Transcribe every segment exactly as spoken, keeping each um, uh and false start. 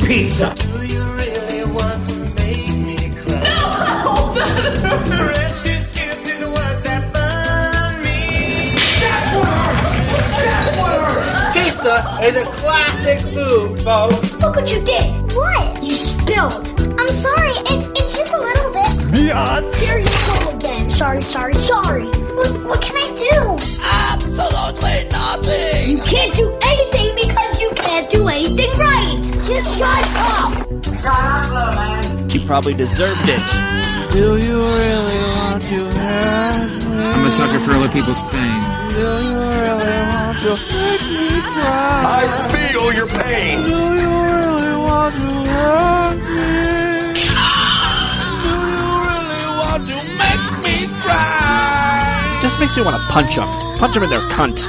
pizza. Do you really want to make me cry? No! Precious kisses, words that burn me. That's what hurts! That's what hurts! Pizza is a classic food, folks. Look what you did. What? You spilled. I'm sorry. It's it's just a little bit. Beyond. Here you go again. Sorry, sorry, sorry. What, what can I do? Absolutely nothing. You can't do anything because you can't do anything right. Just shut up. Shut up, little man. You probably deserved it. Do you really want to have me? I'm a sucker for other people's pain. Do you really want to make me cry? I feel your pain. Do you really want to hurt me? Do you really want to make me cry? Just makes me want to punch them. Punch them in their cunt.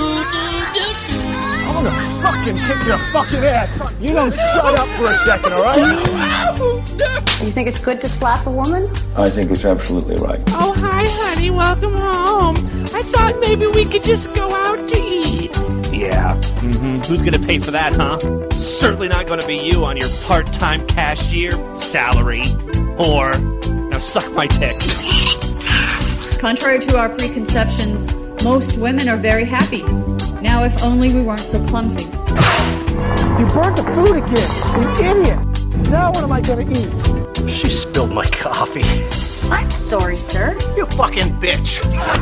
I'm gonna fucking kick your fucking ass. You don't shut up for a second, all right? You think it's good to slap a woman? I think it's absolutely right. Oh, hi, honey. Welcome home. I thought maybe we could just go out to eat. Yeah. Mm-hmm. Who's gonna pay for that, huh? Certainly not gonna be you on your part-time cashier salary. Or, now suck my dick. Contrary to our preconceptions, most women are very happy. Now, if only we weren't so clumsy. You burnt the food again, you idiot. Now what am I gonna eat? She spilled my coffee. I'm sorry, sir. You fucking bitch.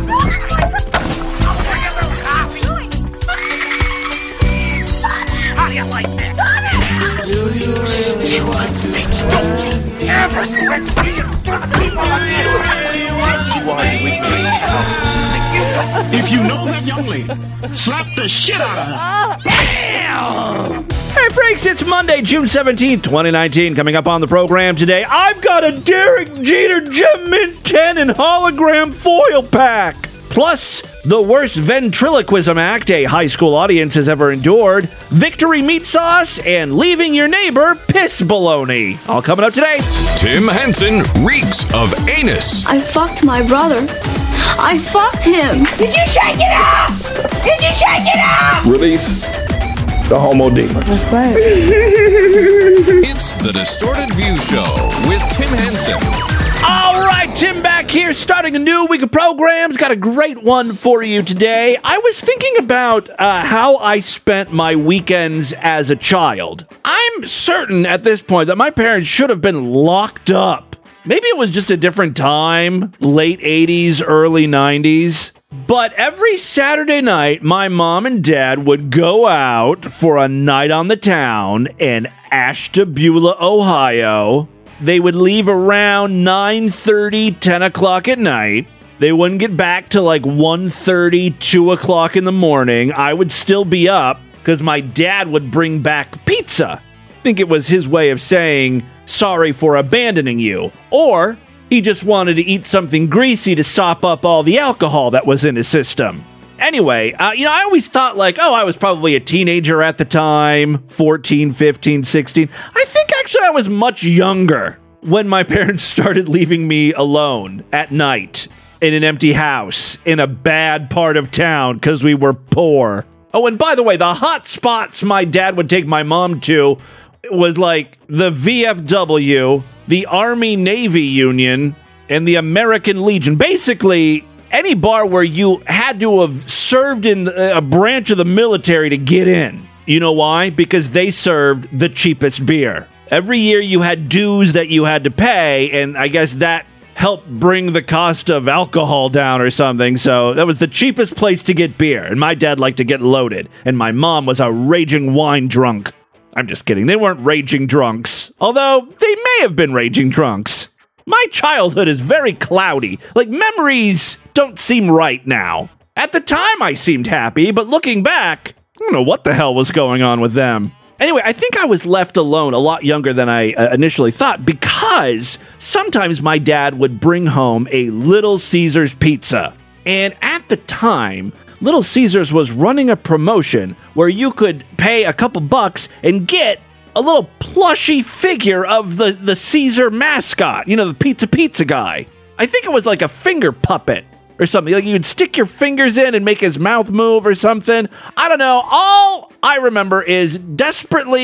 How do you like that? Do you really want to hurt me? Ever quit being in front of people again? If you know that young lady, slap the shit out of her. Damn! Hey, freaks, it's Monday, June seventeenth, twenty nineteen. Coming up on the program today, I've got a Derek Jeter Gem Mint ten and hologram foil pack. Plus, the worst ventriloquism act a high school audience has ever endured, victory meat sauce, and leaving your neighbor piss baloney. All coming up today. Tim Henson reeks of anus. I fucked my brother. I fucked him. Did you shake it up? Did you shake it up? Release the homo demons. That's right. It's the Distorted View Show with Tim Henson. All right, Tim back here, starting a new week of programs. Got a great one for you today. I was thinking about uh, how I spent my weekends as a child. I'm certain at this point that my parents should have been locked up. Maybe it was just a different time, late eighties, early nineties. But every Saturday night, my mom and dad would go out for a night on the town in Ashtabula, Ohio. They would leave around nine thirty, ten o'clock at night. They wouldn't get back till like one thirty, two o'clock in the morning. I would still be up because my dad would bring back pizza. I think it was his way of saying, sorry for abandoning you. Or he just wanted to eat something greasy to sop up all the alcohol that was in his system. Anyway, uh, you know, I always thought like, oh, I was probably a teenager at the time, fourteen, fifteen, sixteen. I think actually I was much younger when my parents started leaving me alone at night in an empty house in a bad part of town because we were poor. Oh, and by the way, the hot spots my dad would take my mom to was like the V F W, the Army-Navy Union, and the American Legion. Basically, any bar where you had to have served in the, a branch of the military to get in. You know why? Because they served the cheapest beer. Every year you had dues that you had to pay, and I guess that helped bring the cost of alcohol down or something. So that was the cheapest place to get beer. And my dad liked to get loaded, and my mom was a raging wine drunk. I'm just kidding. They weren't raging drunks, although they may have been raging drunks. My childhood is very cloudy. Like, memories don't seem right now. At the time, I seemed happy, but looking back, I don't know what the hell was going on with them. Anyway, I think I was left alone a lot younger than I uh, initially thought because sometimes my dad would bring home a Little Caesars pizza. And at the time, Little Caesars was running a promotion where you could pay a couple bucks and get a little plushy figure of the, the Caesar mascot, you know, the pizza pizza guy. I think it was like a finger puppet or something. Like you would stick your fingers in and make his mouth move or something. I don't know. All I remember is desperately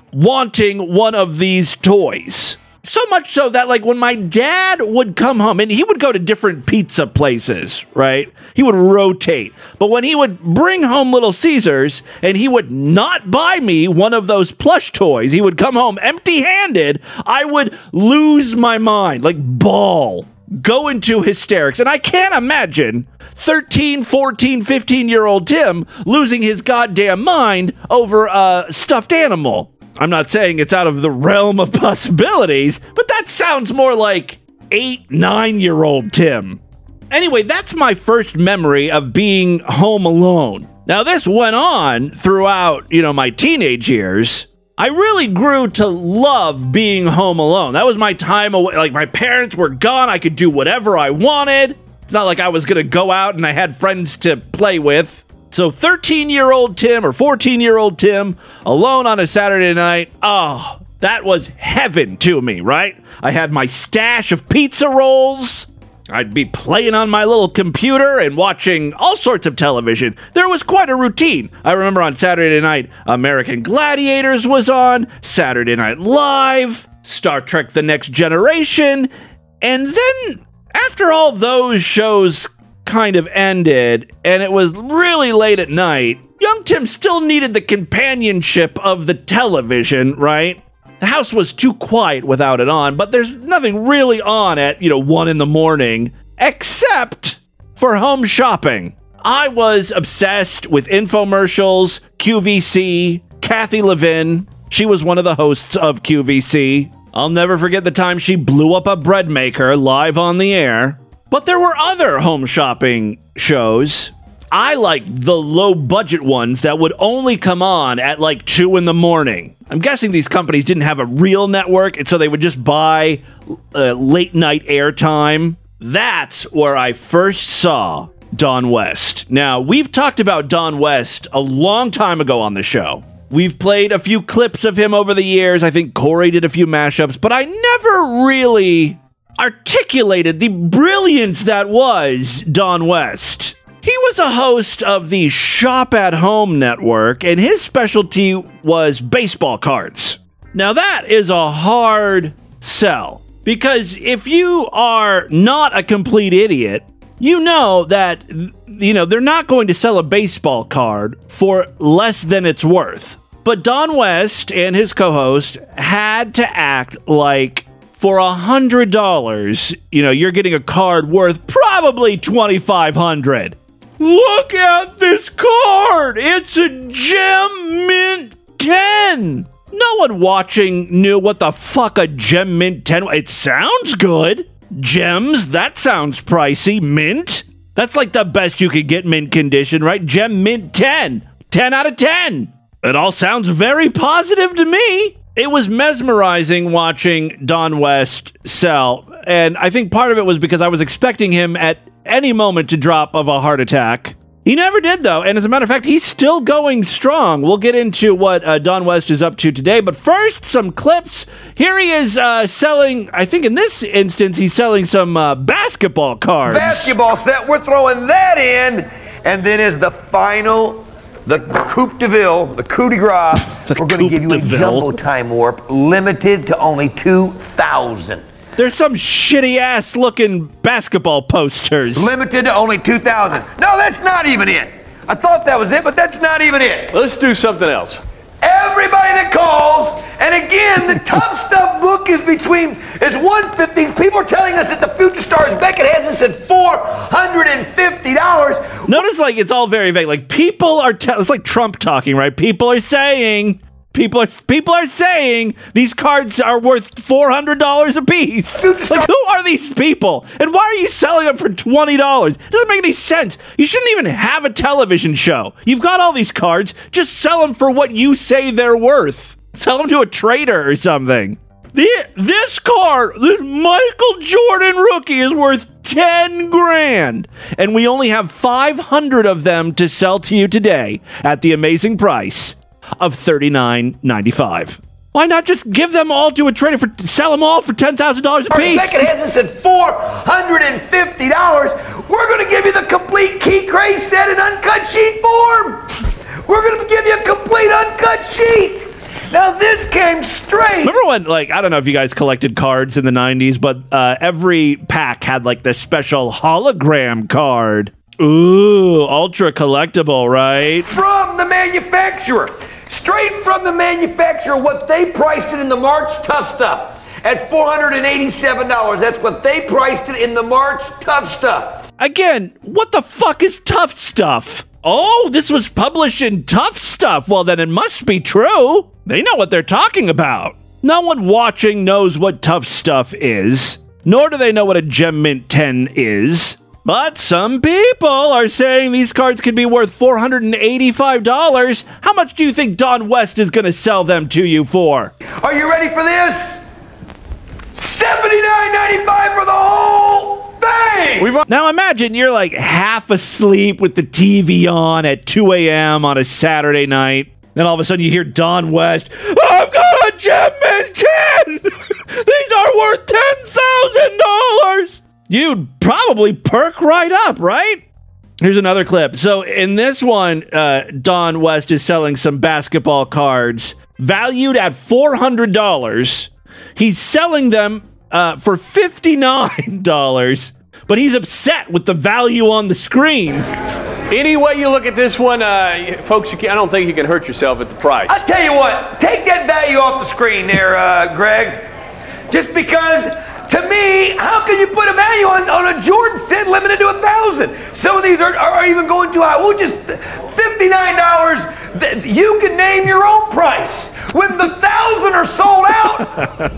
wanting one of these toys. So much so that, like, when my dad would come home, and he would go to different pizza places, right? He would rotate. But when he would bring home Little Caesars, and he would not buy me one of those plush toys, he would come home empty-handed, I would lose my mind, like, bawl, go into hysterics. And I can't imagine thirteen, fourteen, fifteen-year-old Tim losing his goddamn mind over a stuffed animal. I'm not saying it's out of the realm of possibilities, but that sounds more like eight, nine-year-old Tim. Anyway, that's my first memory of being home alone. Now, this went on throughout, you know, my teenage years. I really grew to love being home alone. That was my time away. Like, my parents were gone. I could do whatever I wanted. It's not like I was going to go out and I had friends to play with. So thirteen-year-old Tim or fourteen-year-old Tim alone on a Saturday night, oh, that was heaven to me, right? I had my stash of pizza rolls. I'd be playing on my little computer and watching all sorts of television. There was quite a routine. I remember on Saturday night, American Gladiators was on, Saturday Night Live, Star Trek The Next Generation, and then after all those shows kind of ended, and it was really late at night, young Tim still needed the companionship of the television, right? The house was too quiet without it on, but there's nothing really on at, you know, one in the morning, except for home shopping. I was obsessed with infomercials, Q V C, Kathy Levin. She was one of the hosts of Q V C. I'll never forget the time she blew up a bread maker live on the air. But there were other home shopping shows. I liked the low-budget ones that would only come on at like two in the morning. I'm guessing these companies didn't have a real network, and so they would just buy uh, late-night airtime. That's where I first saw Don West. Now, we've talked about Don West a long time ago on the show. We've played a few clips of him over the years. I think Corey did a few mashups, but I never really articulated the brilliance that was Don West. He was a host of the Shop at Home network, and his specialty was baseball cards. Now, that is a hard sell, because if you are not a complete idiot, you know that, you know, they're not going to sell a baseball card for less than it's worth. But Don West and his co-host had to act like for a hundred dollars, you know, you're getting a card worth probably twenty-five hundred dollars. Look at this card! It's a Gem Mint ten! No one watching knew what the fuck a Gem Mint ten was. It sounds good. Gems, that sounds pricey. Mint? That's like the best you could get mint condition, right? Gem Mint ten. ten out of ten. It all sounds very positive to me. It was mesmerizing watching Don West sell, and I think part of it was because I was expecting him at any moment to drop of a heart attack. He never did, though, and as a matter of fact, he's still going strong. We'll get into what uh, Don West is up to today, but first, some clips. Here he is uh, selling, I think in this instance, he's selling some uh, basketball cards. Basketball set, we're throwing that in, and then as the final... The Coupe de Ville, the coup de grace, we're going to give you a jumbo time warp limited to only two thousand. There's some shitty-ass looking basketball posters. Limited to only two thousand. No, that's not even it. I thought that was it, but that's not even it. Let's do something else. Everybody that calls, and again, the Tough Stuff book is between, is one fifty. People are telling us that the Future Stars Beckett has us at four hundred fifty dollars. Notice, like, it's all very vague. Like, people are, te- it's like Trump talking, right? People are saying, people are, people are saying these cards are worth four hundred dollars a piece. Like, who are these people? And why are you selling them for twenty dollars? It doesn't make any sense. You shouldn't even have a television show. You've got all these cards. Just sell them for what you say they're worth. Sell them to a trader or something. The, this card, this Michael Jordan rookie, is worth ten grand. And we only have five hundred of them to sell to you today at the amazing price of thirty-nine ninety-five. Why not just give them all to a trader, for sell them all for ten thousand dollars a piece? Beckett has us at four hundred fifty dollars. We're going to give you the complete Key Cray set in uncut sheet form. We're going to give you a complete uncut sheet. Now this came straight. Remember when, like, I don't know if you guys collected cards in the nineties, but uh, every pack had, like, this special hologram card. Ooh, ultra collectible, right? From the manufacturer. Straight from the manufacturer, what they priced it in the March Tough Stuff at four hundred eighty-seven dollars. That's what they priced it in the March Tough Stuff. Again, what the fuck is Tough Stuff? Oh, this was published in Tough Stuff. Well, then it must be true. They know what they're talking about. No one watching knows what Tough Stuff is, nor do they know what a Gem Mint ten is. But some people are saying these cards could be worth four hundred eighty-five dollars. How much do you think Don West is going to sell them to you for? Are you ready for this? seventy-nine ninety-five for the whole thing! We've, now imagine you're like half asleep with the T V on at two a.m. on a Saturday night. Then all of a sudden you hear Don West, I've got a Gem Mint ten! These are worth ten thousand dollars! You'd probably perk right up, right? Here's another clip. So in this one, uh, Don West is selling some basketball cards valued at four hundred dollars. He's selling them uh, for fifty-nine dollars, but he's upset with the value on the screen. Any way you look at this one, uh, folks, you can, I don't think you can hurt yourself at the price. I tell you what, take that value off the screen there, uh, Greg. Just because, to me, how can you put a value on, on a Jordan set limited to a thousand? Some of these are, are even going too high. We'll just fifty-nine dollars. Th- you can name your own price. When the thousand are sold out,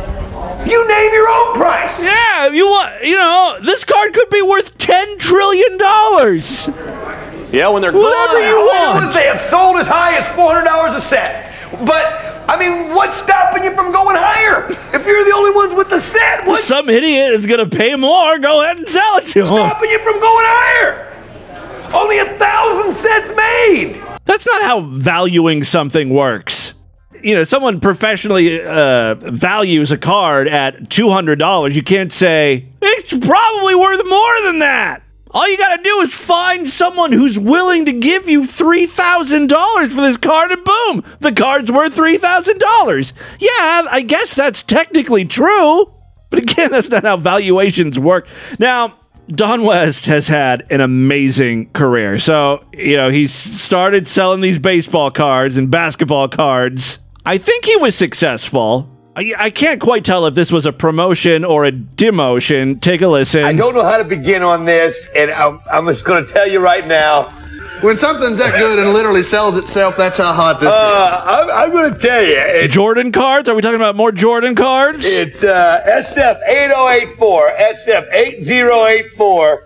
you name your own price. Yeah, you want, you know, this card could be worth ten trillion dollars. Yeah, when they're whatever gone. you want. They have sold as high as four hundred dollars a set. But, I mean, what's stopping you from going higher? If you're the only ones with the set, what's some idiot is going to pay more. Go ahead and sell it to him. stopping you from going higher? Only a thousand sets made. That's not how valuing something works. You know, someone professionally uh, values a card at two hundred dollars. You can't say, it's probably worth more than that. All you got to do is find someone who's willing to give you three thousand dollars for this card, and boom, the card's worth three thousand dollars. Yeah, I guess that's technically true. But again, that's not how valuations work. Now, Don West has had an amazing career. So, you know, he's started selling these baseball cards and basketball cards. I think he was successful. I, I can't quite tell if this was a promotion or a demotion. Take a listen. I don't know how to begin on this, and I'm, I'm just going to tell you right now. When something's that good and literally sells itself, that's how hot this uh, is. I'm, I'm going to tell you. It, Jordan cards? Are we talking about more Jordan cards? It's uh, S F eight oh eight four. S F eight oh eight four.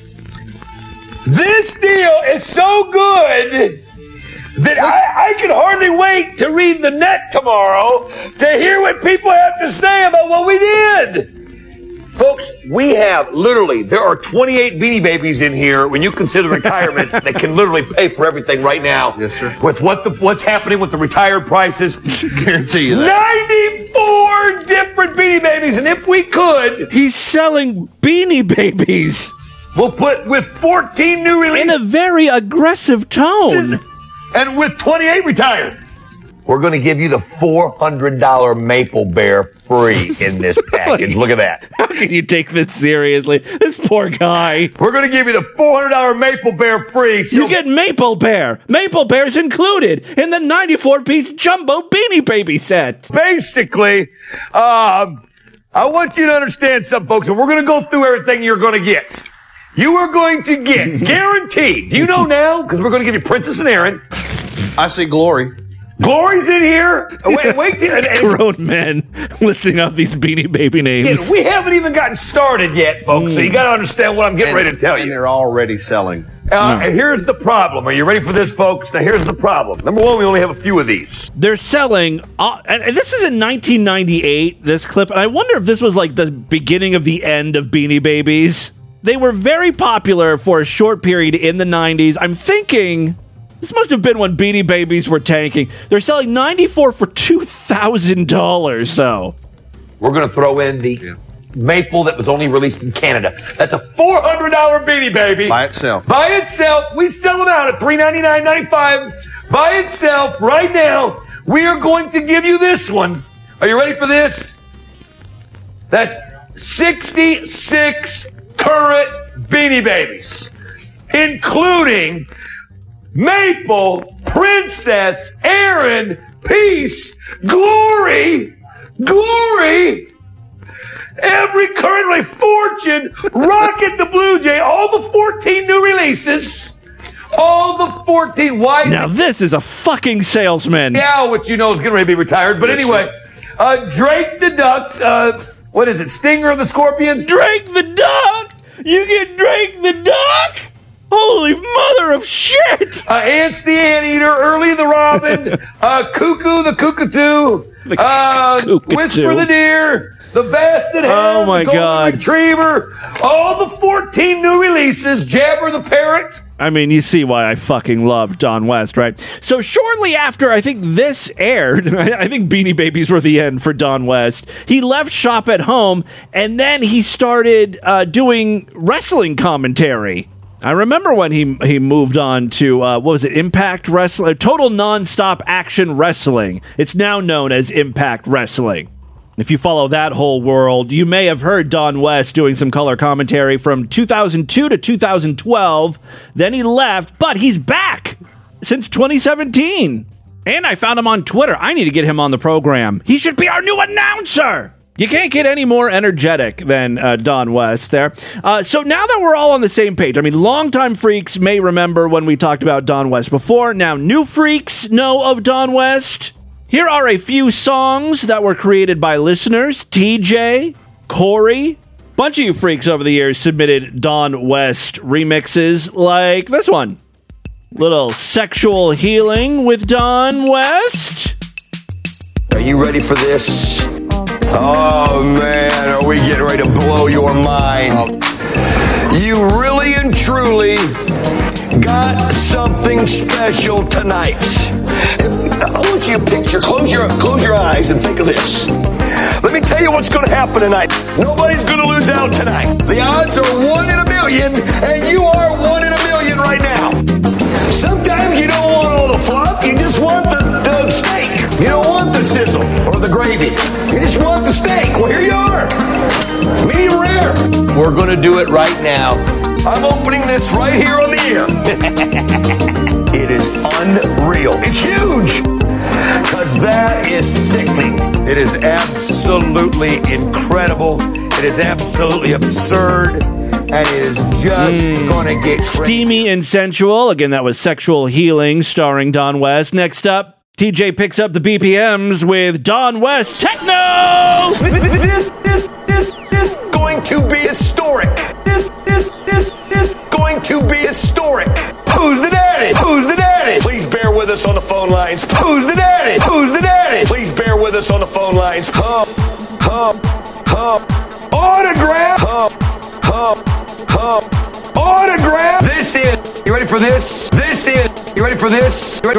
This deal is so good that I, I can hardly wait to read the net tomorrow to hear what people have to say about what we did. Folks, we have literally, there are twenty-eight Beanie Babies in here when you consider retirements that can literally pay for everything right now. Yes, sir. With what the what's happening with the retired prices. Guarantee you that. ninety-four different Beanie Babies, and if we could... He's selling Beanie Babies. We'll put with fourteen new releases. In a very aggressive tone. And with twenty-eight retired. We're going to give you the four hundred dollars Maple Bear free in this package. Look at that. How can you take this seriously? This poor guy. We're going to give you the four hundred dollars Maple Bear free. So you get Maple Bear. Maple Bear's included in the ninety-four piece jumbo Beanie Baby set. Basically, um, I want you to understand something, folks, and we're going to go through everything you're going to get. You are going to get, guaranteed. Do you know now? Because we're going to give you Princess and Aaron. I see Glory. Glory's in here. Wait, wait. Till, and, and, grown men listing off these Beanie Baby names. We haven't even gotten started yet, folks, mm. so you got to understand what I'm getting and, ready to tell you. And they're already selling. Uh, no. And here's the problem. Are you ready for this, folks? Now, here's the problem. Number one, we only have a few of these. They're selling, uh, and this is in nineteen ninety-eight, this clip, and I wonder if this was like the beginning of the end of Beanie Babies. They were very popular for a short period in the nineties. I'm thinking this must have been when Beanie Babies were tanking. They're selling ninety-four for two thousand dollars, though. We're going to throw in the yeah. Maple that was only released in Canada. That's a four hundred dollars Beanie Baby. By itself. By itself. We sell it out at three ninety-nine ninety-five. By itself, right now, we are going to give you this one. Are you ready for this? That's sixty-six current Beanie Babies, including Maple, Princess, Aaron, Peace, Glory, Glory, every currently Fortune, Rocket the Blue Jay, all the fourteen new releases, all the fourteen white. Now this is a fucking salesman. Yeah, which you know is getting ready to be retired. But anyway, uh, Drake the Ducks, uh, what is it, Stinger the Scorpion? Drake the Duck? You get Drake the Duck? Holy mother of shit! Uh, Ants the Anteater, Early the Robin, uh, Cuckoo the Cockatoo, uh, Cockatoo. Whisper the Deer, the Basset Hound, Oh my the Golden God. Retriever, all the fourteen new releases, Jabber the Parrot. I mean, you see why I fucking love Don West, right? So shortly after, I think this aired, I think Beanie Babies were the end for Don West. He left Shop at Home, and then he started uh, doing wrestling commentary. I remember when he he moved on to, uh, what was it, Impact Wrestling? Total Nonstop Action Wrestling. It's now known as Impact Wrestling. If you follow that whole world, you may have heard Don West doing some color commentary from two thousand two to two thousand twelve. Then he left, but he's back since twenty seventeen. And I found him on Twitter. I need to get him on the program. He should be our new announcer. You can't get any more energetic than uh, Don West there. Uh, so now that we're all on the same page, I mean, longtime freaks may remember when we talked about Don West before. Now, new freaks know of Don West. Here are a few songs that were created by listeners. T J, Corey, bunch of you freaks over the years submitted Don West remixes like this one. Little Sexual Healing with Don West. Are you ready for this? Oh man, are we getting ready to blow your mind? You really and truly got something special tonight. If, I want you to picture, close your close your eyes and think of this. Let me tell you what's going to happen tonight. Nobody's going to lose out tonight. The odds are one in a million, and you are one in a million right now. Sometimes you don't want all the fluff, you just want the, the steak. You don't want the sizzle or the gravy. You just want the steak. Well, here you are. Medium rare. We're going to do it right now. I'm opening this right here on the air. It is unreal. It's huge. Because that is sickening. It is absolutely incredible. It is absolutely absurd. And it is just mm. going to get crazy. Steamy and sensual. Again, that was Sexual Healing starring Don West. Next up, T J picks up the B P Ms with Don West Techno! This, this, this, this going to be historic. This, this, this, this going to be historic. Who's the daddy? Who's the daddy? Please bear with us on the phone lines. Who's the daddy? Who's the daddy? Please bear with us on the phone lines. Hum, hum, hum. Autograph. Hum, hum, hum. Autograph. This is. You ready for this? This is. You ready for this? All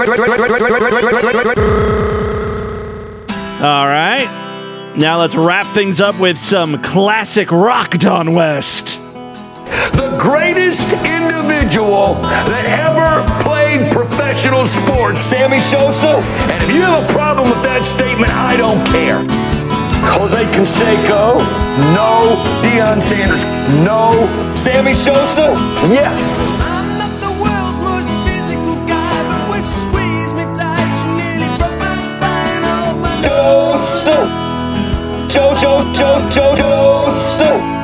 right. Now let's wrap things up with some classic rock, Don West. The greatest individual that ever played professional sports, Sammy Sosa. And if you have a problem with that statement, I don't care. Jose Canseco, no. Deion Sanders, no. Sammy Sosa, yes. I'm not the world's most physical guy, but when she squeezed me tight, she nearly broke my spine. Oh my Sosa, Joe, Joe, Joe, Joe, Joe,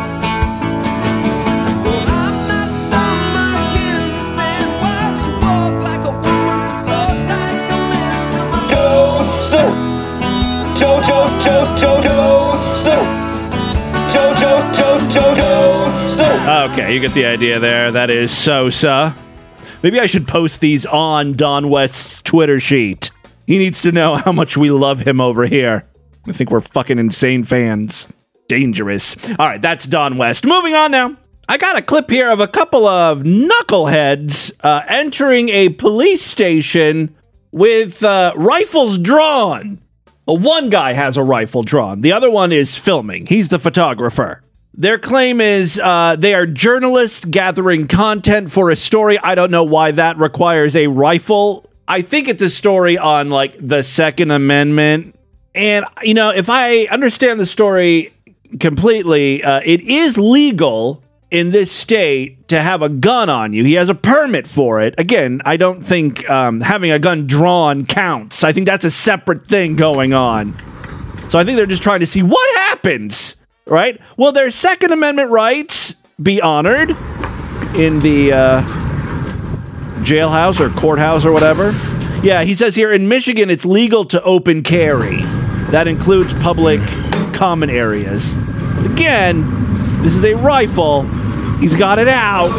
Okay, you get the idea there. That is Sosa. Maybe I should post these on Don West's Twitter sheet. He needs to know how much we love him over here. I think we're fucking insane fans. Dangerous. All right, that's Don West. Moving on now. I got a clip here of a couple of knuckleheads uh, entering a police station with uh, rifles drawn. Well, one guy has a rifle drawn. The other one is filming. He's the photographer. Their claim is uh, they are journalists gathering content for a story. I don't know why that requires a rifle I think it's a story on, like, the Second Amendment. And, you know, if I understand the story completely, uh, it is legal in this state to have a gun on you. He has a permit for it. Again, I don't think um, having a gun drawn counts. I think that's a separate thing going on. So I think they're just trying to see what happens, right? Will their Second Amendment rights be honored in the uh, jailhouse or courthouse or whatever? Yeah, he says here in Michigan it's legal to open carry. That includes public common areas. Again, this is a rifle. He's got it out.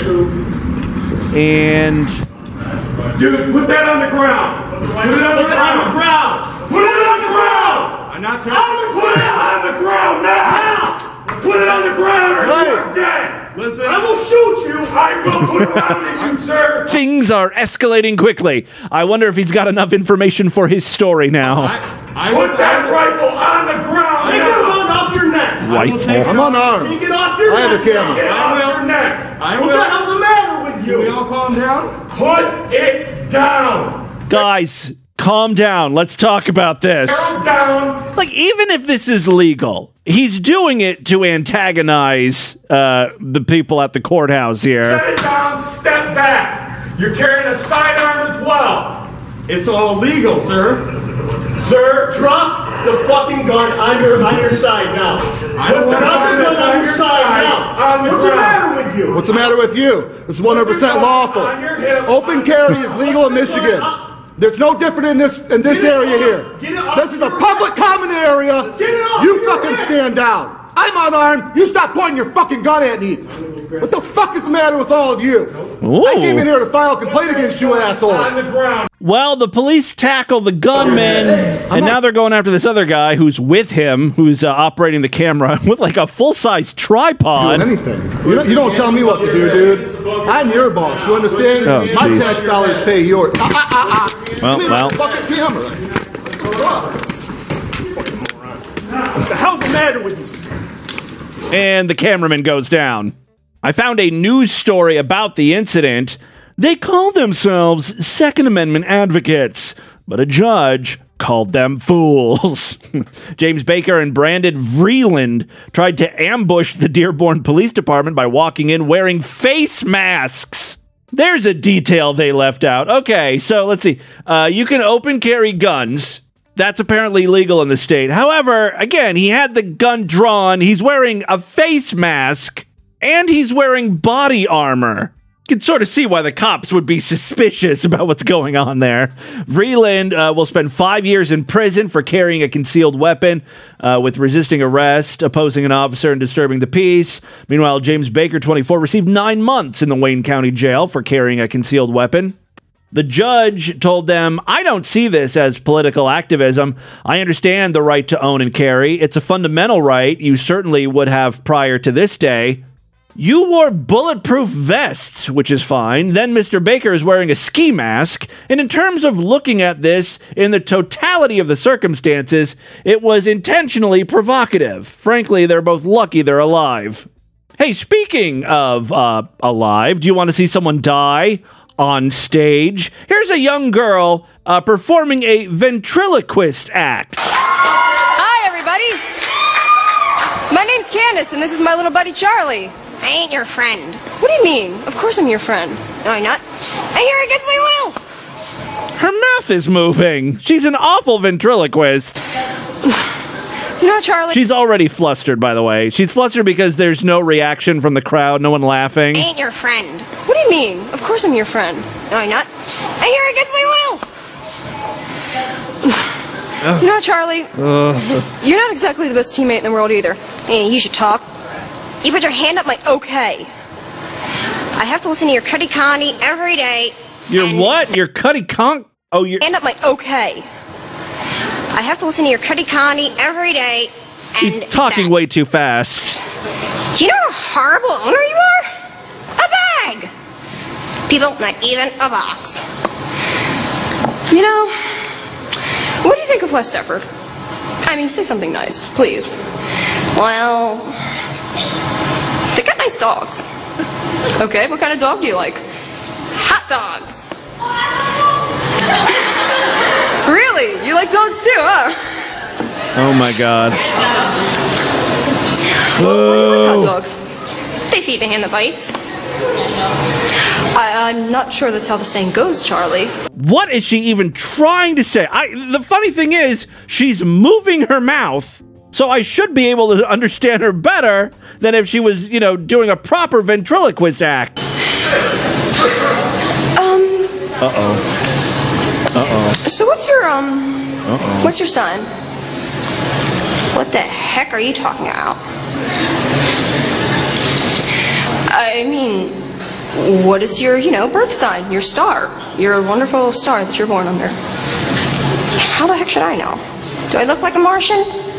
And... Dude, put that on the ground. Put it on the ground. Put it on the ground. I'm not telling you. Put it on the ground now. Put it on the ground or you are dead. Listen. I will shoot you. I will put it on you, sir. Things are escalating quickly. I wonder if he's got enough information for his story now. I, I put that rifle on the ground. Take it off your neck. Rifle? I'm unarmed. Take it off your I have neck. a camera. Take it off your neck. I will. What the hell's the matter with you? Can we all calm down? Put it down. Guys, calm down. Let's talk about this. Calm down. Like, even if this is legal, he's doing it to antagonize uh, the people at the courthouse here. Set it down, step back. You're carrying a sidearm as well. It's all legal, sir. Sir, drop the fucking gun on your on your side now. I don't want the gun on your side now. What's the matter with you? What's the matter with you? This is one hundred percent lawful. Open carry is legal in Michigan. There's no different in this in this area here. This is a public common area. You fucking stand down. I'm unarmed. You stop pointing your fucking gun at me. What the fuck is the matter with all of you? Ooh. I came in here to file a complaint against you assholes. Well, the police tackle the gunman, and now they're going after this other guy who's with him, who's uh, operating the camera with like a full-size tripod. Doing anything. You don't, you don't tell me what to do, dude. I'm your boss. You understand? Oh, My geez. tax dollars pay yours. Ah, ah, ah, ah. Well, Give me well. my fucking camera. What the hell's the matter with you? And the cameraman goes down. I found a news story about the incident. They call themselves Second Amendment advocates, but a judge called them fools. James Baker and Brandon Vreeland tried to ambush the Dearborn Police Department by walking in wearing face masks. There's a detail they left out. Okay, so let's see. Uh, you can open carry guns. That's apparently legal in the state. However, again, he had the gun drawn. He's wearing a face mask, and he's wearing body armor. You can sort of see why the cops would be suspicious about what's going on there. Vreeland uh, will spend five years in prison for carrying a concealed weapon uh, with resisting arrest, opposing an officer, and disturbing the peace. Meanwhile, James Baker, twenty-four, received nine months in the Wayne County Jail for carrying a concealed weapon. The judge told them, I don't see this as political activism. I understand the right to own and carry. It's a fundamental right you certainly would have prior to this day. You wore bulletproof vests, which is fine. Then Mister Baker is wearing a ski mask. And in terms of looking at this in the totality of the circumstances, it was intentionally provocative. Frankly, they're both lucky they're alive. Hey, speaking of uh, alive, do you want to see someone die on stage? Here's a young girl uh, performing a ventriloquist act. Hi, everybody. My name's Candace, and this is my little buddy Charlie. I ain't your friend. What do you mean? Of course I'm your friend. No, I'm not. I hear against my will. Her mouth is moving. She's an awful ventriloquist. You know, Charlie... She's already flustered, by the way. She's flustered because there's no reaction from the crowd, no one laughing. I ain't your friend. What do you mean? Of course I'm your friend. No, I'm not. I hear against my will. You know, Charlie, Uh, you're not exactly the best teammate in the world either. Hey, you should talk. You put your hand up my okay. I have to listen to your Cuddy Connie every day. Your what? Your Cuddy Conk? Oh, your... Hand up my okay. I have to listen to your Cuddy Connie every day. And He's talking that. way too fast. Do you know what a horrible owner you are? A bag. People, not even a box. You know, what do you think of West Efford? I mean, say something nice, please. Well, they got nice dogs. Okay, what kind of dog do you like? Hot dogs. like dogs too, huh? Oh my God. Well, hot dogs. They feed the hand that bites. I, I'm not sure that's how the saying goes, Charlie. What is she even trying to say? I, the funny thing is, she's moving her mouth, so I should be able to understand her better than if she was, you know, doing a proper ventriloquist act. Um. Uh-oh. Uh-oh. So what's your, um... Uh-oh. What's your sign? What the heck are you talking about? I mean, what is your, you know, birth sign? Your star. Your wonderful star that you're born under. How the heck should I know? Do I look like a Martian?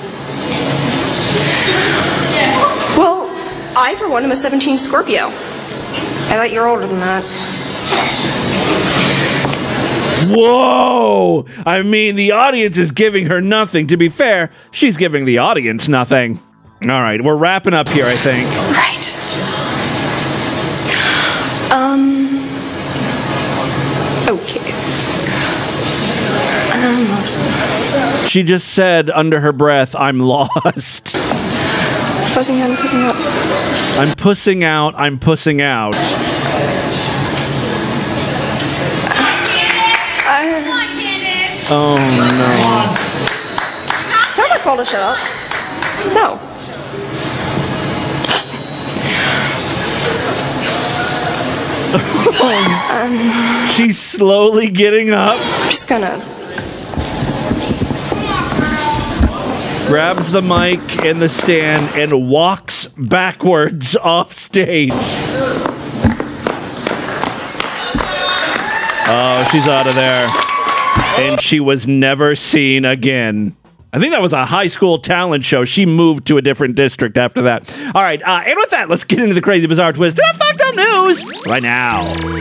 Well, I, for one, am a seventeen Scorpio. I thought you were older than that. Whoa! I mean, the audience is giving her nothing. To be fair, she's giving the audience nothing. All right, we're wrapping up here, I think. Right. Um. Okay. I'm lost. She just said under her breath, I'm lost. Pussing out, pussing out. I'm pussing out, I'm pussing out. Oh no. Tell my call to shut up. No. um, She's slowly getting up. I'm just gonna... Grabs the mic and the stand and walks backwards off stage. Oh, she's out of there. And she was never seen again. I think that was a high school talent show. She moved to a different district after that. All right, uh, and with that, let's get into the crazy, bizarre twist of fucked up news right now.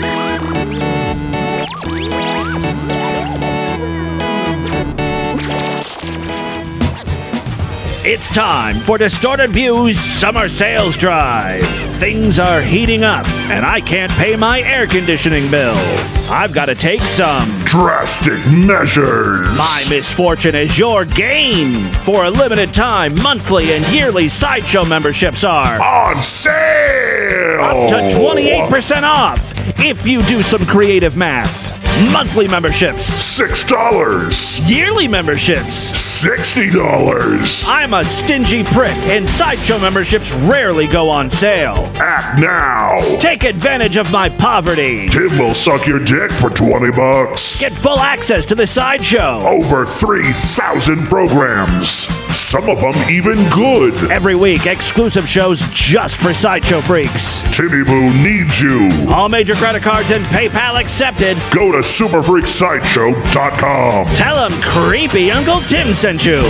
It's time for Distorted View's Summer Sales Drive. Things are heating up, and I can't pay my air conditioning bill. I've got to take some drastic measures. My misfortune is your gain. For a limited time, monthly and yearly Sideshow memberships are on sale. Up to twenty-eight percent off if you do some creative math. Monthly memberships, six dollars. Yearly memberships, sixty dollars. I'm a stingy prick, and Sideshow memberships rarely go on sale. Act now. Take advantage of my poverty. Tim will suck your dick for twenty bucks. Get full access to the Sideshow. Over three thousand programs. Some of them even good. Every week, exclusive shows just for Sideshow freaks. Timmy Boo needs you. All major credit cards and PayPal accepted. Go to super freak sideshow dot com. Tell him creepy Uncle Tim sent you.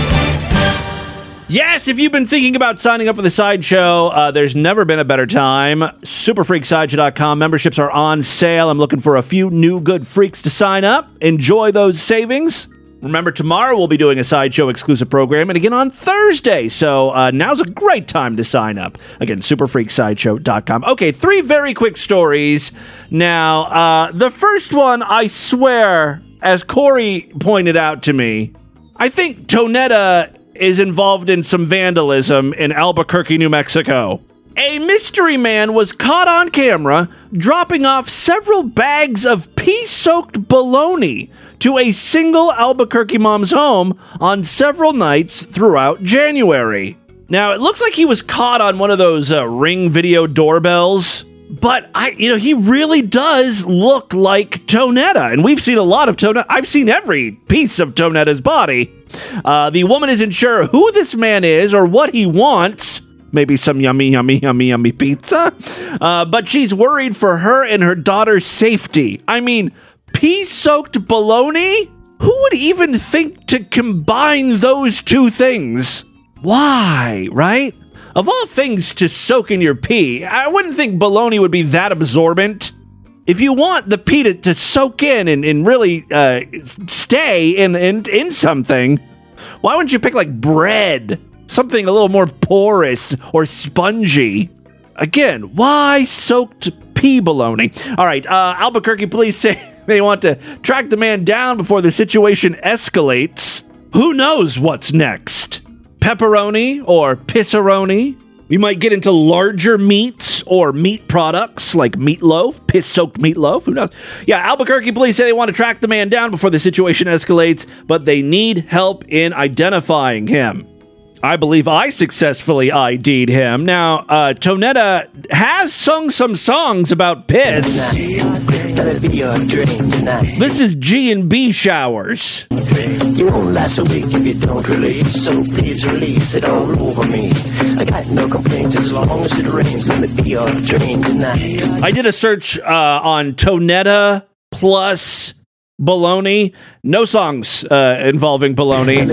Yes, if you've been thinking about signing up for the Sideshow, uh, there's never been a better time. super freak sideshow dot com. Memberships are on sale. I'm looking for a few new good freaks to sign up. Enjoy those savings. Remember, tomorrow we'll be doing a Sideshow exclusive program, and again on Thursday. So uh, now's a great time to sign up. Again, super freak sideshow dot com. Okay, three very quick stories. Now, uh, the first one, I swear, as Corey pointed out to me, I think Tonetta is involved in some vandalism in Albuquerque, New Mexico. A mystery man was caught on camera dropping off several bags of pea-soaked bologna to a single Albuquerque mom's home on several nights throughout January. Now, it looks like he was caught on one of those uh, Ring video doorbells, but I, you know, he really does look like Tonetta, and we've seen a lot of Tonetta. I've seen every piece of Tonetta's body. Uh, the woman isn't sure who this man is or what he wants. Maybe some yummy, yummy, yummy, yummy pizza. Uh, but she's worried for her and her daughter's safety. I mean, pea-soaked bologna? Who would even think to combine those two things? Why, right? Of all things to soak in your pea, I wouldn't think bologna would be that absorbent. If you want the pea to, to soak in and, and really uh, stay in, in, in something, why wouldn't you pick like bread? Something a little more porous or spongy. Again, why soaked P baloney. All right, uh, Albuquerque police say they want to track the man down before the situation escalates. Who knows what's next? Pepperoni or pissaroni? We might get into larger meats or meat products like meatloaf, piss-soaked meatloaf. Who knows? Yeah, Albuquerque police say they want to track the man down before the situation escalates, but they need help in identifying him. I believe I successfully I D'd him. Now, uh, Tonetta has sung some songs about piss. This is G and B showers. You won't last a week if you don't release, so please release it all over me. I got no complaints as long as it rains. Let me be your drain tonight. I did a search uh, on Tonetta plus baloney. No songs uh, involving baloney.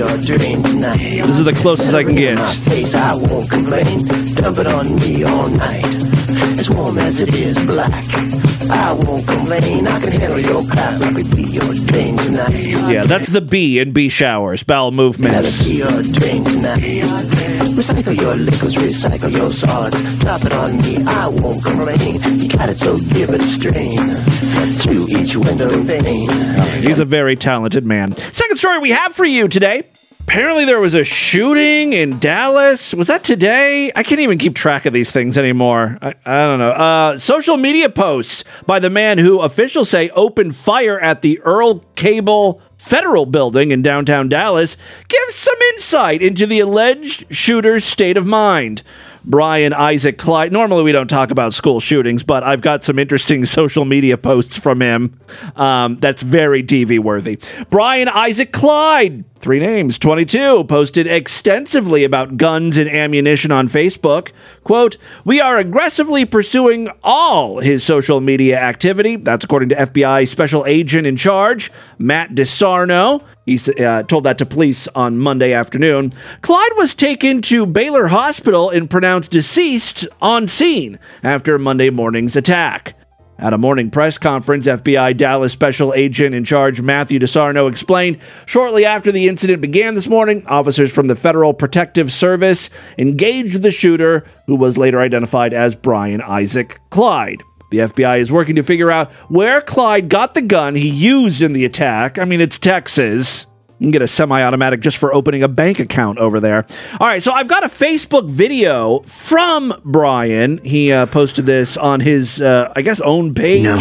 This is the closest I can get. I won't complain. Dump it on me all night. As warm as it is black. I won't complain. I can handle your clap. Let me be your drain tonight. Yeah, that's the B in B showers. Bowel movements. Let me be your drain tonight. Recycle your liquids, recycle your solids. Drop it on me. I won't complain. You got it, so give it a strain. Through each window pane. He's a very talented man. Second story we have for you today. Apparently there was a shooting in Dallas. Was that today? I can't even keep track of these things anymore. I, I don't know. Uh, social media posts by the man who officials say opened fire at the Earl Cable Federal Building in downtown Dallas gives some insight into the alleged shooter's state of mind. Brian Isaac Clyde. Normally we don't talk about school shootings, but I've got some interesting social media posts from him um, that's very T V worthy. Brian Isaac Clyde, three names, twenty-two, posted extensively about guns and ammunition on Facebook. Quote, we are aggressively pursuing all his social media activity. That's according to F B I Special Agent in Charge, Matt DeSarno. He uh, told that to police on Monday afternoon. Clyde was taken to Baylor Hospital and pronounced deceased on scene after Monday morning's attack. At a morning press conference, F B I Dallas Special Agent in Charge Matthew DeSarno explained, shortly after the incident began this morning, officers from the Federal Protective Service engaged the shooter, who was later identified as Brian Isaac Clyde. The F B I is working to figure out where Clyde got the gun he used in the attack. I mean, it's Texas. You can get a semi-automatic just for opening a bank account over there. All right, so I've got a Facebook video from Brian. He uh, posted this on his, uh, I guess, own page. No.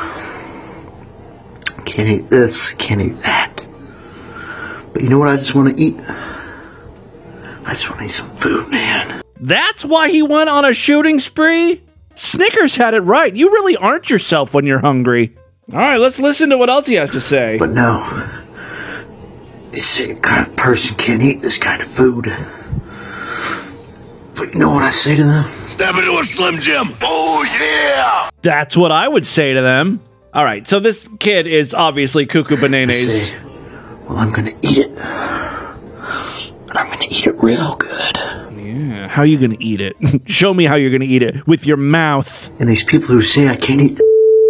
Can't eat this, can't eat that. But you know what I just want to eat? I just want to eat some food, man. That's why he went on a shooting spree? Snickers had it right. You really aren't yourself when you're hungry. All right, let's listen to what else he has to say. But no, this kind of person can't eat this kind of food. But you know what I say to them? Step into a Slim Jim. Oh, yeah! That's what I would say to them. All right, so this kid is obviously cuckoo bananas. Say, well, I'm going to eat it. And I'm going to eat it real good. Yeah, how are you going to eat it? Show me how you're going to eat it. With your mouth. And these people who say I can't eat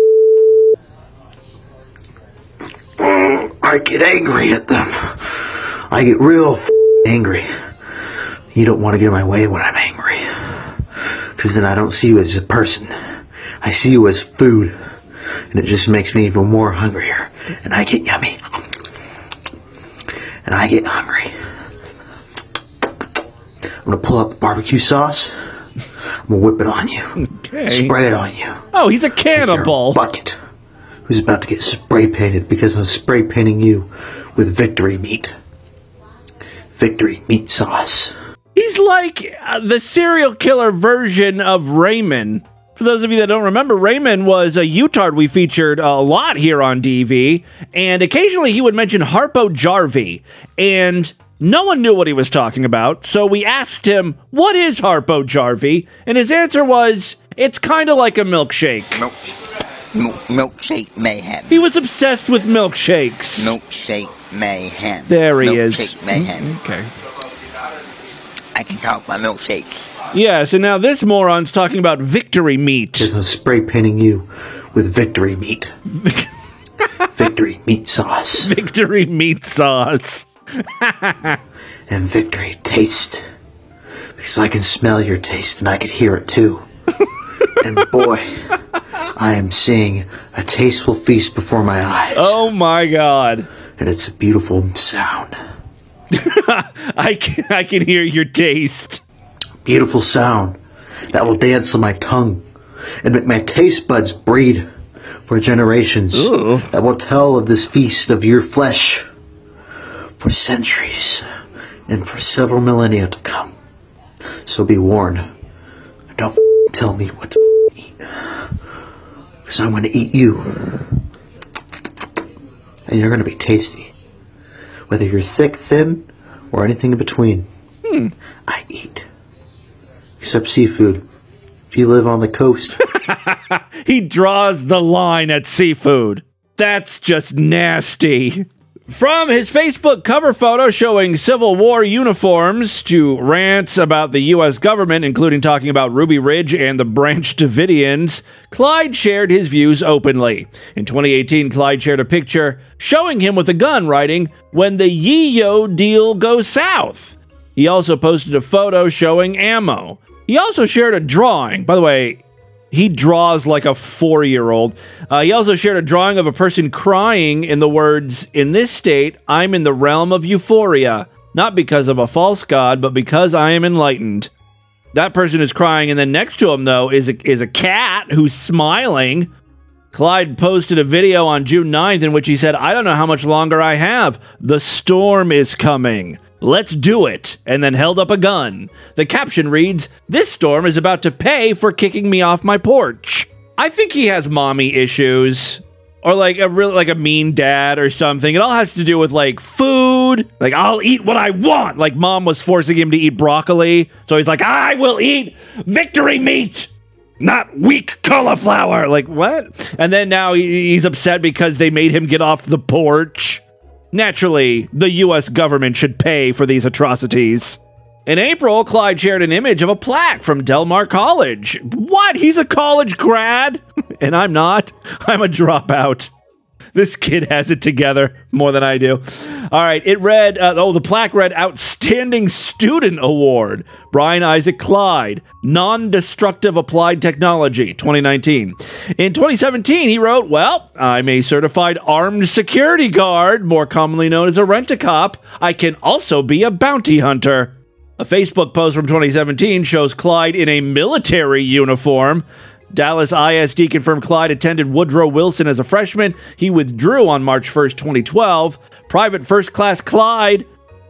I get angry at them. I get real f- angry. You don't want to get in my way when I'm angry. Because then I don't see you as a person. I see you as food. And it just makes me even more hungrier. And I get yummy. And I get hungry. I'm going to pull out the barbecue sauce. I'm going to whip it on you. Okay. Spray it on you. Oh, he's a cannibal. Bucket. Who's about to get spray painted because I'm spray painting you with victory meat. Victory meat sauce. He's like uh, the serial killer version of Raymond. For those of you that don't remember, Raymond was a Utard we featured a lot here on D V, and occasionally he would mention Harpo Jarvie, and no one knew what he was talking about, so we asked him, what is Harpo Jarvie? And his answer was, it's kind of like a milkshake. Milk, milk, milkshake mayhem. He was obsessed with milkshakes. Milkshake mayhem. There he milkshake is. Milkshake mayhem. Mm, okay. I can talk about milkshakes. Yes, and now this moron's talking about victory meat. Because I'm spray painting you with victory meat. Victory meat sauce. Victory meat sauce. And victory taste. Because I can smell your taste and I can hear it too. And boy, I am seeing a tasteful feast before my eyes. Oh my God. And it's a beautiful sound. I can, I can hear your taste. Beautiful sound that will dance on my tongue and make my taste buds breed for generations. Ooh. That will tell of this feast of your flesh for centuries and for several millennia to come. So be warned. Don't f- tell me what to f- eat. Because I'm going to eat you. And you're going to be tasty. Whether you're thick, thin, or anything in between. Hmm. I eat. Except seafood. If you live on the coast. He draws the line at seafood. That's just nasty. From his Facebook cover photo showing Civil War uniforms to rants about the U S government, including talking about Ruby Ridge and the Branch Davidians, Clyde shared his views openly. In twenty eighteen, Clyde shared a picture showing him with a gun, writing, "When the Yee-Yo deal goes south." He also posted a photo showing ammo. He also shared a drawing. By the way, he draws like a four-year-old. Uh, he also shared a drawing of a person crying in the words, "In this state, I'm in the realm of euphoria, not because of a false god, but because I am enlightened." That person is crying, and then next to him, though, is a, is a cat who's smiling. Clyde posted a video on June ninth in which he said, "I don't know how much longer I have. The storm is coming. Let's do it," and then held up a gun. The caption reads, "This storm is about to pay for kicking me off my porch." I think he has mommy issues, or like a really like a mean dad or something. It all has to do with like food. Like, I'll eat what I want. Like mom was forcing him to eat broccoli, so he's like, "I will eat victory meat, not weak cauliflower." Like, what? And then now he's upset because they made him get off the porch. Naturally, the U S government should pay for these atrocities. In April, Clyde shared an image of a plaque from Del Mar College. What? He's a college grad? And I'm not. I'm a dropout. This kid has it together more than I do. All right, it read, uh, oh, the plaque read, "Outstanding Student Award, Brian Isaac Clyde, Non-Destructive Applied Technology, twenty nineteen. In twenty seventeen, he wrote, "Well, I'm a certified armed security guard, more commonly known as a rent-a-cop. I can also be a bounty hunter." A Facebook post from twenty seventeen shows Clyde in a military uniform. Dallas I S D confirmed Clyde attended Woodrow Wilson as a freshman. He withdrew on March first, twenty twelve. Private First Class Clyde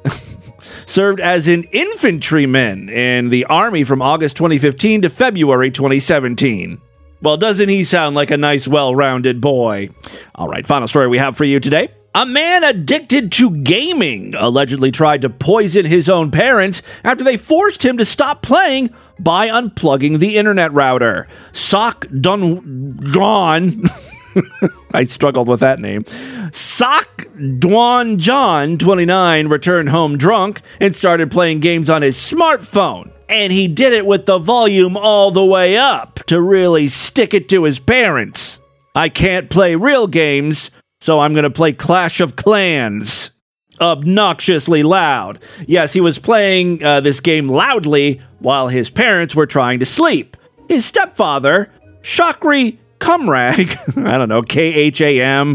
served as an infantryman in the Army from August twenty fifteen to February twenty seventeen. Well, doesn't he sound like a nice, well-rounded boy? All right, final story we have for you today. A man addicted to gaming allegedly tried to poison his own parents after they forced him to stop playing by unplugging the internet router. Sok Dun John, I struggled with that name. Sok Dwan John, twenty-nine, returned home drunk and started playing games on his smartphone. And he did it with the volume all the way up to really stick it to his parents. "I can't play real games, so I'm going to play Clash of Clans." Obnoxiously loud. Yes, he was playing uh, this game loudly while his parents were trying to sleep. His stepfather, Shakri Kumrag, I don't know, K H A M,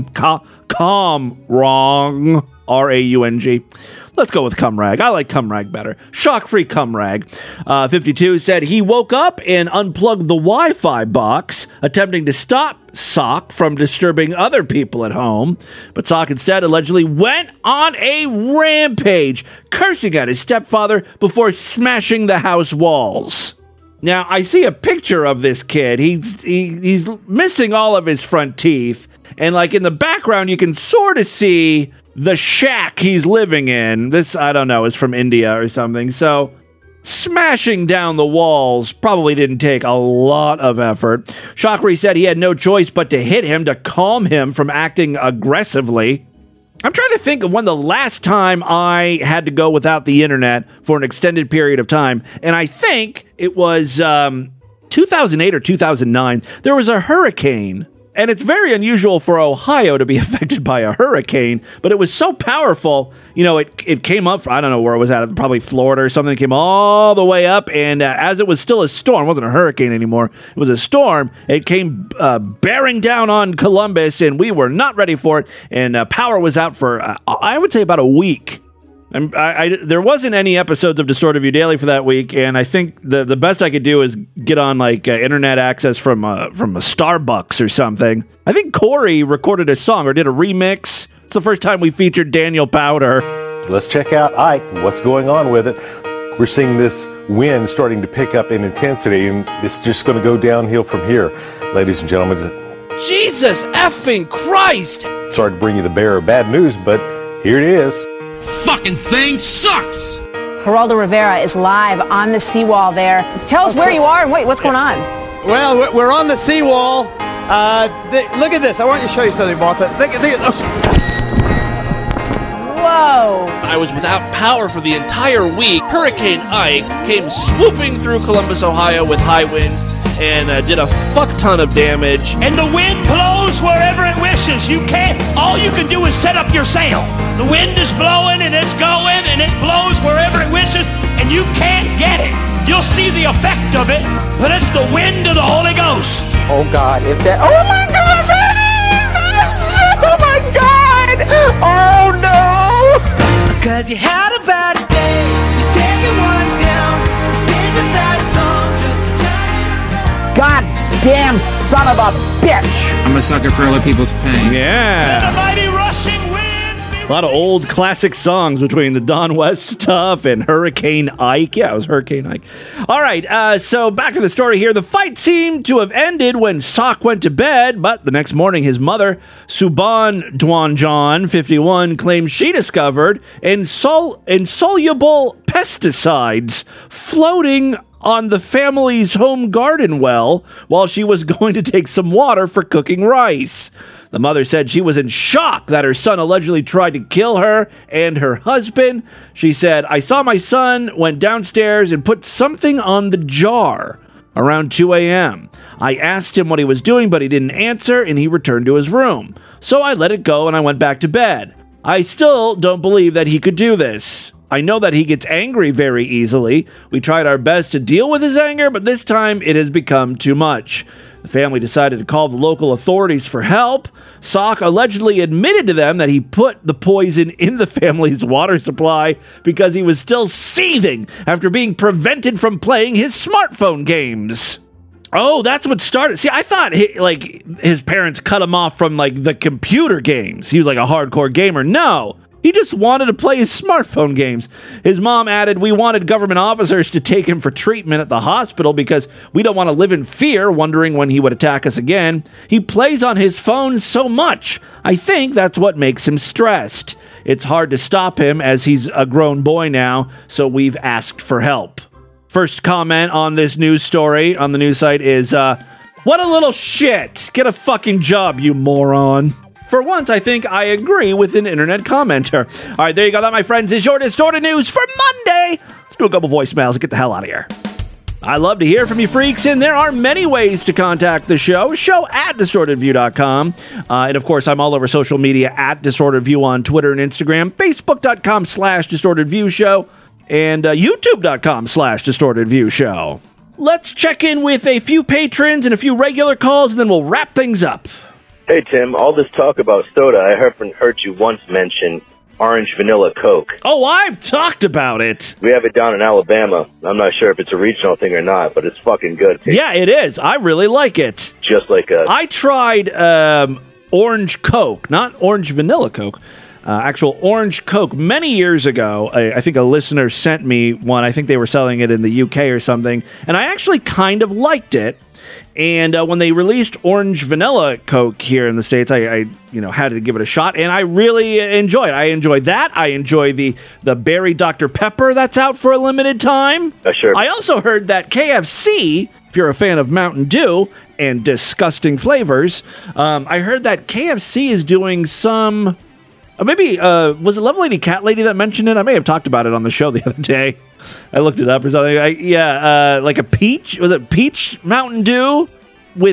Com, wrong, R A U N G. Let's go with Kumrag. I like Kumrag better. Shock-free Kumrag. Uh, fifty-two said he woke up and unplugged the Wi-Fi box, attempting to stop Sok from disturbing other people at home. But Sok instead allegedly went on a rampage, cursing at his stepfather before smashing the house walls. Now, I see a picture of this kid. He's he, he's missing all of his front teeth. And like in the background, you can sort of see the shack he's living in. This, I don't know, is from India or something. So smashing down the walls probably didn't take a lot of effort. Shakri said he had no choice but to hit him to calm him from acting aggressively. I'm trying to think of when the last time I had to go without the internet for an extended period of time. And I think it was um, two thousand eight or two thousand nine. There was a hurricane. And it's very unusual for Ohio to be affected by a hurricane, but it was so powerful, you know, it it came up, I don't know where it was at, probably Florida or something, it came all the way up, and uh, as it was still a storm, it wasn't a hurricane anymore, it was a storm, it came uh, bearing down on Columbus, and we were not ready for it, and uh, power was out for, uh, I would say, about a week. I, I, there wasn't any episodes of Distorted View Daily for that week, and I think the, the best I could do is get on like uh, internet access from uh, from a Starbucks or something. I think Corey recorded a song or did a remix. It's the first time we featured Daniel Powder. Let's check out Ike. What's going on with it? We're seeing this wind starting to pick up in intensity, and it's just going to go downhill from here, ladies and gentlemen. Jesus effing Christ! Sorry to bring you the bearer of bad news, but here it is. Fucking thing sucks! Geraldo Rivera is live on the seawall there. Tell us where you are and wait, what's going on? Well, we're on the seawall. Uh, th- look at this. I want to show you something, Martha. Look at this. Whoa! I was without power for the entire week. Hurricane Ike came swooping through Columbus, Ohio with high winds and uh, did a fuck ton of damage. And the wind blows wherever it wishes. You can't, all you can do is set up your sail. The wind is blowing and it's going and it blows wherever it wishes and you can't get it. You'll see the effect of it, but it's the wind of the Holy Ghost. Oh God, if that, oh my God, that is, that is, oh my God, oh no. Because you had a bad day, you're taking one down, you sing a sad song just to turn it around. God damn son of a bitch. I'm a sucker for other people's pain. Yeah. And a mighty rushing wind. A lot of old classic songs between the Don West stuff and Hurricane Ike. Yeah, it was Hurricane Ike. All right, uh, so back to the story here. The fight seemed to have ended when Sock went to bed, but the next morning his mother, Suban Dwanjan, fifty-one, claimed she discovered insol- insoluble pesticides floating on the family's home garden well while she was going to take some water for cooking rice. The mother said she was in shock that her son allegedly tried to kill her and her husband. She said, I saw my son went downstairs and put something on the jar around two a.m. I asked him what he was doing, but he didn't answer, and he returned to his room. So I let it go, and I went back to bed. I still don't believe that he could do this. I know that he gets angry very easily. We tried our best to deal with his anger, but this time it has become too much. The family decided to call the local authorities for help. Sock allegedly admitted to them that he put the poison in the family's water supply because he was still seething after being prevented from playing his smartphone games. Oh, that's what started. See, I thought he, like his parents cut him off from like the computer games. He was like a hardcore gamer. No. He just wanted to play his smartphone games. His mom added, we wanted government officers to take him for treatment at the hospital because we don't want to live in fear, wondering when he would attack us again. He plays on his phone so much. I think that's what makes him stressed. It's hard to stop him as he's a grown boy now, so we've asked for help. First comment on this news story on the news site is, uh, what a little shit. Get a fucking job, you moron. For once, I think I agree with an internet commenter. All right, there you go. That, my friends, is your Distorted News for Monday. Let's do a couple voicemails and get the hell out of here. I love to hear from you freaks, and there are many ways to contact the show. Show at distorted view dot com. Uh, and, of course, I'm all over social media at DistortedView on Twitter and Instagram, Facebook.com slash DistortedViewShow, and uh, YouTube.com slash DistortedViewShow. Let's check in with a few patrons and a few regular calls, and then we'll wrap things up. Hey, Tim, all this talk about soda, I heard, heard you once mention orange vanilla Coke. Oh, I've talked about it. We have it down in Alabama. I'm not sure if it's a regional thing or not, but it's fucking good. Yeah, it is. I really like it. Just like a... I tried um, orange Coke, not orange vanilla Coke, uh, actual orange Coke many years ago. I, I think a listener sent me one. I think they were selling it in the U K or something, and I actually kind of liked it. And uh, when they released orange vanilla Coke here in the States, I, I, you know, had to give it a shot, and I really enjoyed it. I enjoyed that. I enjoy the the berry Doctor Pepper that's out for a limited time. Uh, sure. I also heard that K F C, if you're a fan of Mountain Dew and disgusting flavors, um, I heard that K F C is doing some. Uh, maybe uh, was it Love Lady Cat Lady that mentioned it? I may have talked about it on the show the other day. I looked it up or something. I, yeah, uh, like a peach. Was it peach Mountain Dew with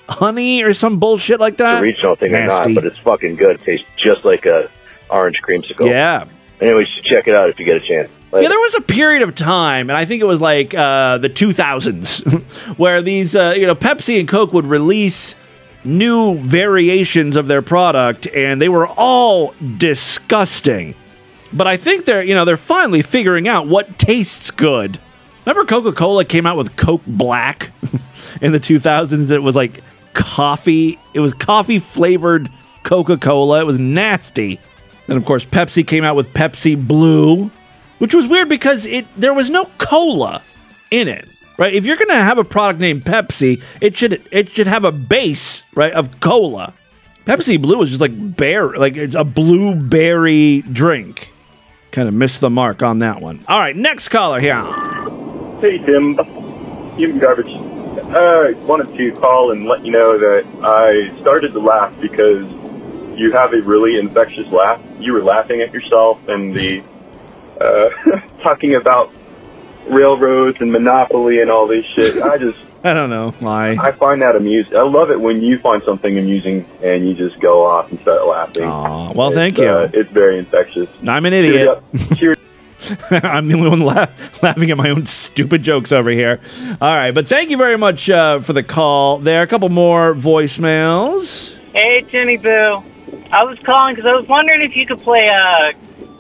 honey or some bullshit like that. The regional thing Nasty. or not, but it's fucking good. It tastes just like a orange creamsicle. Yeah. Anyways, you should check it out if you get a chance. Later. Yeah, there was a period of time, and I think it was like uh, the two thousands, where these, uh, you know, Pepsi and Coke would release new variations of their product, and they were all disgusting. But I think they're, you know, they're finally figuring out what tastes good. Remember Coca-Cola came out with Coke Black in the two thousands? It was like coffee. It was coffee-flavored Coca-Cola. It was nasty. And, of course, Pepsi came out with Pepsi Blue, which was weird because it there was no cola in it, right? If you're going to have a product named Pepsi, it should it should have a base, right, of cola. Pepsi Blue is just like bear, like it's a blueberry drink. Kind of missed the mark on that one. All right, next caller here. Hey, Tim. You garbage. I wanted to call and let you know that I started to laugh because you have a really infectious laugh. You were laughing at yourself and the uh, talking about railroads and monopoly and all this shit. I just I don't know why. I find that amusing. I love it when you find something amusing and you just go off and start laughing. Aw, well, it's, thank you. Uh, it's very infectious. I'm an idiot. Cheers. I'm the only one laugh, laughing at my own stupid jokes over here. All right, but thank you very much uh, for the call. There are a couple more voicemails. Hey, Timmy Boo. I was calling because I was wondering if you could play a,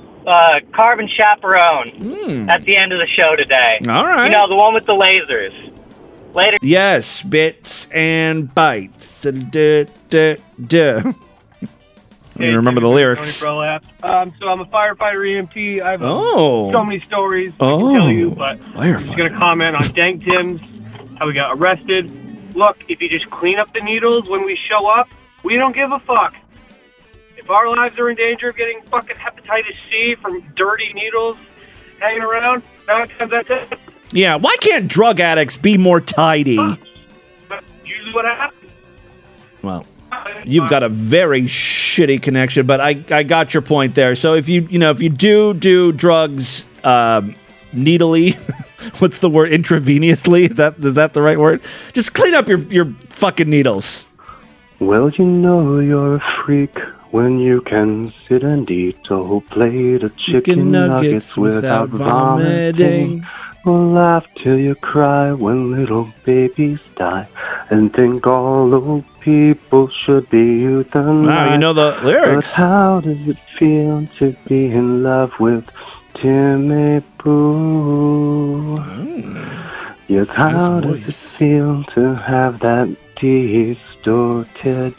a Carbon Chaperone mm. at the end of the show today. All right. You know, the one with the lasers. Later. Yes, bits and bytes. Duh, duh, duh. Hey, remember the lyrics. Um, so I'm a firefighter E M T. I have Oh. so many stories Oh. I can tell you, but I'm just Firefighter. going to comment on Dank Tim's, how we got arrested. Look, if you just clean up the needles when we show up, we don't give a fuck. If our lives are in danger of getting fucking hepatitis C from dirty needles hanging around, nine times out of ten, Yeah, why can't drug addicts be more tidy? that's usually what happens. Well, you've got a very shitty connection, but I, I got your point there. So if you you know if you do do drugs um, needly, what's the word, intravenously? Is that is that the right word? Just clean up your your fucking needles. Well, you know you're a freak when you can sit and eat a whole plate of chicken, Chicken nuggets nuggets without vomiting. Or laugh till you cry when little babies die, and think all old people should be euthanized. Wow, you know the lyrics. But how does it feel to be in love with Timmy Boo? Yes, how does it feel to have that distorted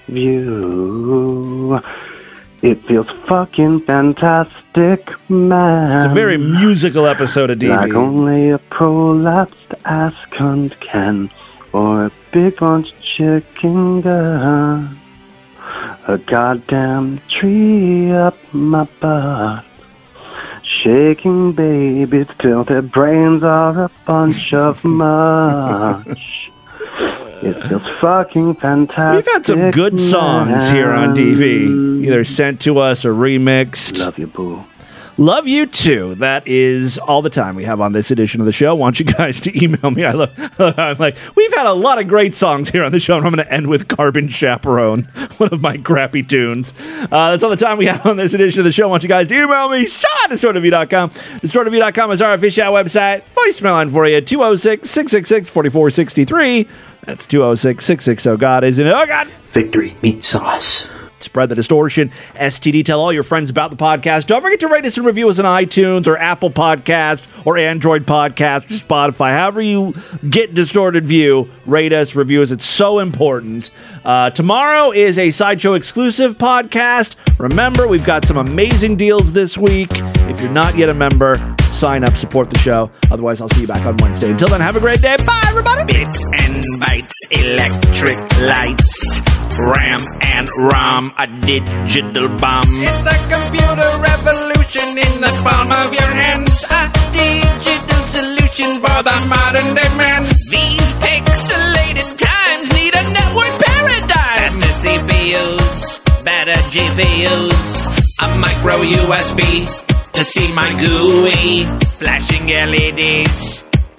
view? It feels fucking fantastic, man. It's a very musical episode of D V. Like only a prolapsed ass cunt can, or a big bunch of chicken gun. A goddamn tree up my butt. Shaking babies till their brains are a bunch of mush. It feels fucking fantastic. We've had some good songs here on D V, either sent to us or remixed. Love you, boo. Love you too. That is all the time we have on this edition of the show. I want you guys to email me. I love. I'm like, we've had a lot of great songs here on the show, and I'm going to end with "Carbon Chaperone," one of my crappy tunes. Uh, that's all the time we have on this edition of the show. I want you guys to email me. Sean at distort of view dot com. distort of view dot com is our official website. Voicemail line for you: two oh six, six six six, four four six three. That's two oh six, six six zero, God, isn't it? Oh, God. Victory meat sauce. Spread the distortion. S T D. Tell all your friends about the podcast. Don't forget to rate us and review us on iTunes or Apple Podcast or Android Podcast or Spotify. However you get Distorted View, rate us, review us. It's so important. Uh, tomorrow is a Sideshow exclusive podcast. Remember, we've got some amazing deals this week. If you're not yet a member, sign up, support the show. Otherwise, I'll see you back on Wednesday. Until then, have a great day. Bye, everybody. Bits and bytes, electric lights, RAM and ROM, a digital bomb. It's the computer revolution in the palm of your hands. A digital solution for the modern day man. These pixelated times need a network paradigm. Faster C P Us, better G P Us, a micro U S B to see my G U I, flashing L E Ds.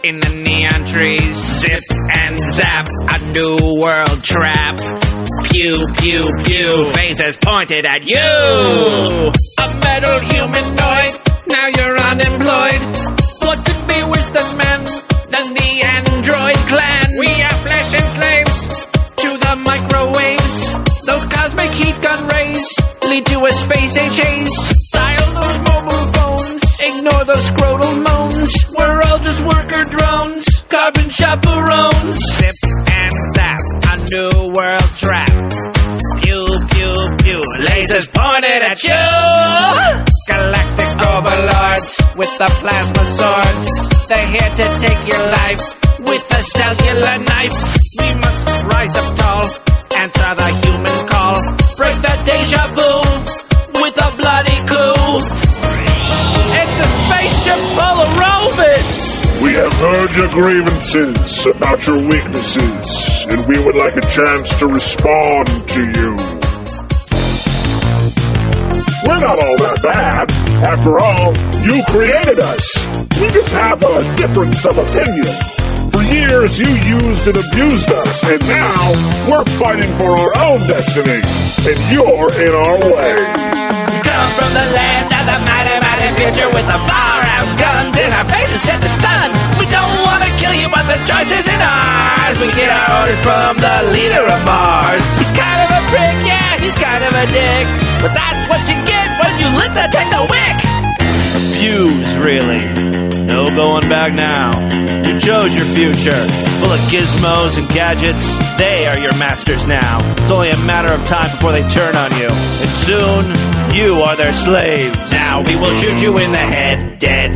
in the neon trees. Zip and zap, a new world trap. Pew, pew, pew, faces pointed at you. A metal humanoid, now you're unemployed. What could be worse than men, than the android clan? We are flesh and slaves to the microwaves. Those cosmic heat gun rays lead to a space age haze. Dial those mobile phones, ignore those scrotal moans. We're all just worker drones, carbon chaperones. Zip and zap, a new world trap. Pew, pew, pew, lasers pointed at you. Galactic overlords with the plasma swords. They're here to take your life with a cellular knife. We must rise up tall, answer the human call. Break the deja vu with a bloody coup. It's a spaceship full of robots. We have heard your grievances about your weaknesses, and we would like a chance to respond to you. We're not all that bad. After all, you created us. We just have a difference of opinion. For years, you used and abused us, and now we're fighting for our own destiny, and you're in our way. We come from the land of the mighty, mighty future with the far-out guns in our faces set to stun. We don't want to kill you, but the choice is in ours. We get our orders from the leader of Mars. He's kind of a prick, yeah, he's kind of a dick, but that's what you get when you lit the techno wick. Fuse, really. No going back now. You chose your future, full of gizmos and gadgets. They are your masters now. It's only a matter of time before they turn on you. And soon, you are their slaves. Now we will shoot you in the head, dead.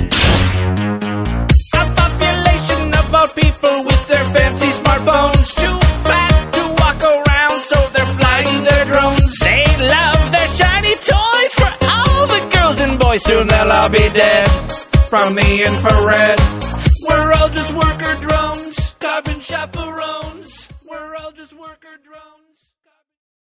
A population of all people with their fancy smartphones. Too fat to walk around, so they're flying their drones. They love their shiny toys for all the girls and boys. Soon they'll all be dead from the infrared.